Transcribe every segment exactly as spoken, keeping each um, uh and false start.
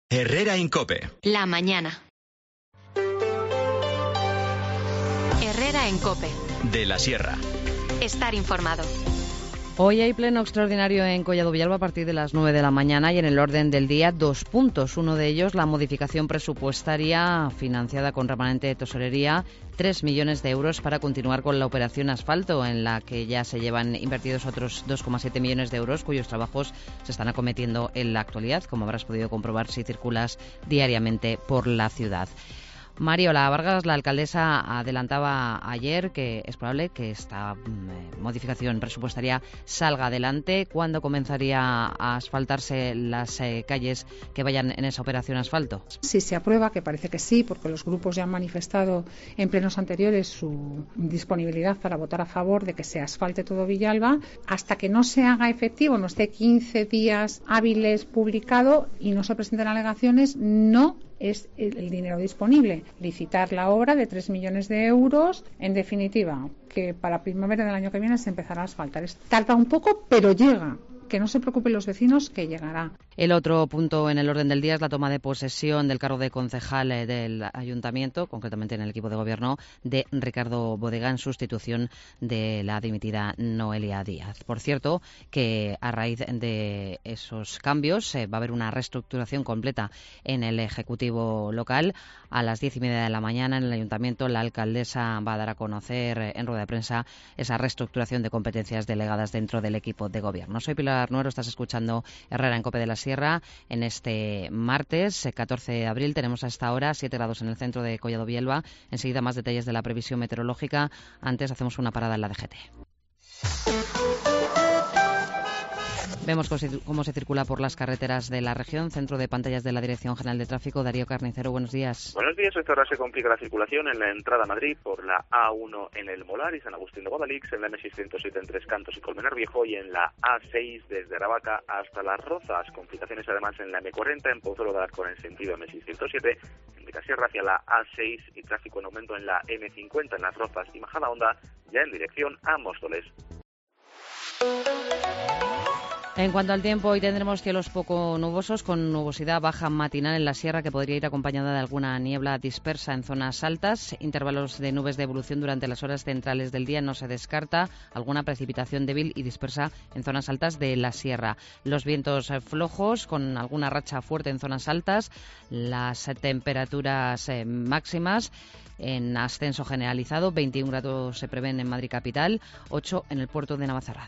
Herrera Incope. La mañana. Herrera Incope. De la Sierra. Estar informado. Hoy hay pleno extraordinario en Collado Villalba a partir de las nueve de la mañana y en el orden del día dos puntos. Uno de ellos, la modificación presupuestaria financiada con remanente de tesorería, tres millones de euros para continuar con la operación asfalto, en la que ya se llevan invertidos otros dos coma siete millones de euros, cuyos trabajos se están acometiendo en la actualidad, como habrás podido comprobar si circulas diariamente por la ciudad. Mariola Vargas, la alcaldesa, adelantaba ayer que es probable que esta eh, modificación presupuestaria salga adelante. ¿Cuándo comenzaría a asfaltarse las eh, calles que vayan en esa operación asfalto? Si se aprueba, que parece que sí, porque los grupos ya han manifestado en plenos anteriores su disponibilidad para votar a favor de que se asfalte todo Villalba, hasta que no se haga efectivo, no esté quince días hábiles publicado y no se presenten alegaciones, no es el, el dinero disponible. Licitar la obra de tres millones de euros, en definitiva, que para primavera del año que viene se empezará a asfaltar. Tarda un poco, pero llega. Que no se preocupen los vecinos, que llegará. El otro punto en el orden del día es la toma de posesión del cargo de concejal del ayuntamiento, concretamente en el equipo de gobierno de Ricardo Bodega, en sustitución de la dimitida Noelia Díaz. Por cierto, que a raíz de esos cambios eh, va a haber una reestructuración completa en el Ejecutivo local. A las diez y media de la mañana en el ayuntamiento la alcaldesa va a dar a conocer eh, en rueda de prensa esa reestructuración de competencias delegadas dentro del equipo de gobierno. Soy Pilar Nuero, estás escuchando Herrera Incope de la Sierra. En este martes, catorce de abril, tenemos a esta hora siete grados en el centro de Collado Villalba. Enseguida más detalles de la previsión meteorológica. Antes hacemos una parada en la D G T. Vemos cómo se circula por las carreteras de la región. Centro de pantallas de la Dirección General de Tráfico, Darío Carnicero, buenos días. Buenos días. A esta hora se complica la circulación en la entrada a Madrid por la A uno en el Molar y San Agustín de Guadalix, en la M seiscientos siete en Tres Cantos y Colmenar Viejo y en la A seis desde Aravaca hasta Las Rozas. Complicaciones además en la M cuarenta en Pozuelo de Alarcón en sentido M seiscientos siete, en Becasierra hacia la A seis y tráfico en aumento en la M cincuenta en Las Rozas y Majadahonda, ya en dirección a Móstoles. En cuanto al tiempo, hoy tendremos cielos poco nubosos con nubosidad baja matinal en la sierra que podría ir acompañada de alguna niebla dispersa en zonas altas. Intervalos de nubes de evolución durante las horas centrales del día no se descarta. Alguna precipitación débil y dispersa en zonas altas de la sierra. Los vientos flojos con alguna racha fuerte en zonas altas. Las temperaturas eh, máximas en ascenso generalizado. veintiún grados se prevén en Madrid capital, ocho en el puerto de Navacerrada.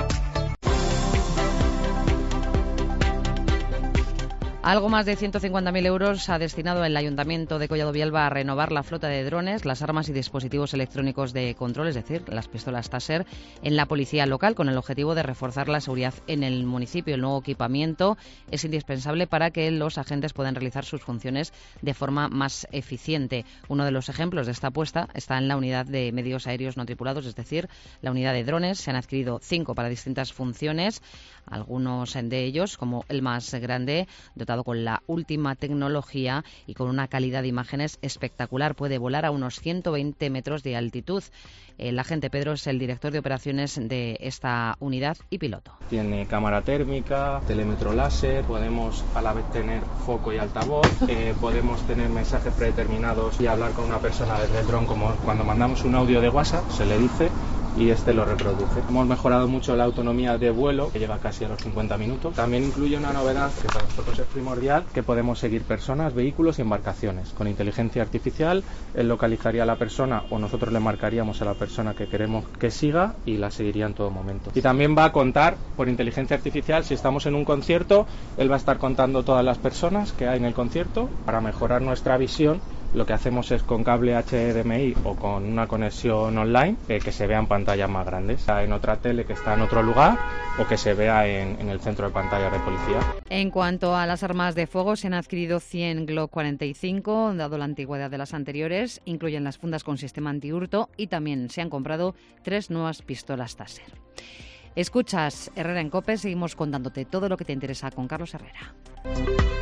Algo más de ciento cincuenta mil euros ha destinado el Ayuntamiento de Collado Villalba a renovar la flota de drones, las armas y dispositivos electrónicos de control, es decir, las pistolas Taser, en la policía local, con el objetivo de reforzar la seguridad en el municipio. El nuevo equipamiento es indispensable para que los agentes puedan realizar sus funciones de forma más eficiente. Uno de los ejemplos de esta apuesta está en la unidad de medios aéreos no tripulados, es decir, la unidad de drones. Se han adquirido cinco para distintas funciones, algunos de ellos, como el más grande, dotado con la última tecnología y con una calidad de imágenes espectacular. Puede volar a unos ciento veinte metros de altitud. El agente Pedro es el director de operaciones de esta unidad y piloto. Tiene cámara térmica, telémetro láser, podemos a la vez tener foco y altavoz, eh, podemos tener mensajes predeterminados y hablar con una persona desde el dron, como cuando mandamos un audio de WhatsApp, se le dice y este lo reproduce. Hemos mejorado mucho la autonomía de vuelo, que llega casi a los cincuenta minutos. También incluye una novedad que para nosotros es primordial, que podemos seguir personas, vehículos y embarcaciones. Con inteligencia artificial, él localizaría a la persona o nosotros le marcaríamos a la persona que queremos que siga y la seguiría en todo momento. Y también va a contar por inteligencia artificial, si estamos en un concierto, él va a estar contando todas las personas que hay en el concierto. Para mejorar nuestra visión, lo que hacemos es con cable H D M I o con una conexión online eh, que se vean pantallas más grandes, en otra tele que está en otro lugar o que se vea en, en el centro de pantalla de policía. En cuanto a las armas de fuego, se han adquirido cien Glock cuarenta y cinco, dado la antigüedad de las anteriores. Incluyen las fundas con sistema antihurto y también se han comprado tres nuevas pistolas Taser. Escuchas Herrera en COPE, seguimos contándote todo lo que te interesa con Carlos Herrera.